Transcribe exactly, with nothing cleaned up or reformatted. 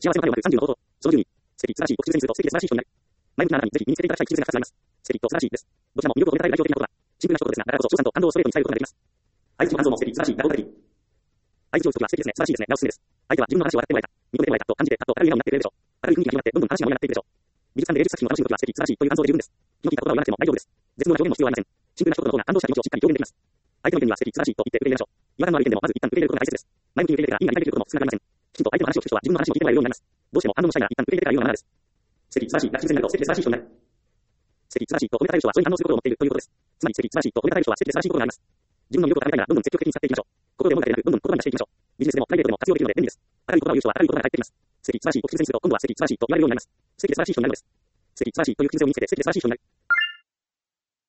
幸せの種をまくさんじゅうの方法。そのじゅうに、素敵、素晴らしい、特殊センスと素敵で素晴らしい人になる。前向きなあなたにぜひ身につけていただきたい必須がふたつあります。素敵と素晴らしいです。どちらも魅力を込めたい代表的な言葉。シンプルな一言ですが、だからこそ、賞賛と感動をストレートに伝えることができます。相手の感想も素敵、素晴らしい、ラボタリー。相手を聞くときは素敵ですね、素晴らしいですね、がおすすめです。相手は自分の話を笑ってもらえた、認めてもらえたと感じて、パッと明るい笑顔になってくれるでしょう。明るい雰囲気が広がって、どんどん話が盛り上がっていくでしょう。美術館で芸術作品を楽しむときは素敵、素晴らしいという感想で十分です。気の利いた言葉を言わなくても大丈夫です。絶妙な表現も必要ありません。シンプルな一言の方が感動した気持ちをしっかり表現できます。相手の意見には素敵、素晴らしいと言って受け入れましょう。違和感のある意見でもまず一旦受け入れることが大切です。前向きに受け入れてから意味が理解できることもつながりません。きちんと相手の話を聞く人は自分の話を聞いてもらえるようになります。どうしても反応したいなら一旦受け入れてから言うのがマナーです。素敵、素晴らしいが自然になると素敵で素晴らしい人になる。素敵、素晴らしいと褒めたたえる人はそれに反応することを持っているということです。つまり素敵、素晴らしいと褒めたたえる人は素敵で素晴らしいことがあります。自分の魅力を高めたいならどんどん積極的に使っていきましょう。心で思うだけでなくどんどん言葉に出していきましょう。ビジネスでもプライベートでも活用できるので便利です。明るい言葉を言う人は明るい言葉が返ってきます。素敵、素晴らしいと口癖にすると今度は素敵、素晴らしいと言われるようになります。素敵で素晴らしい人になるのです。素敵、素晴らしいという口癖を身につけて素敵で素晴らしい人になる。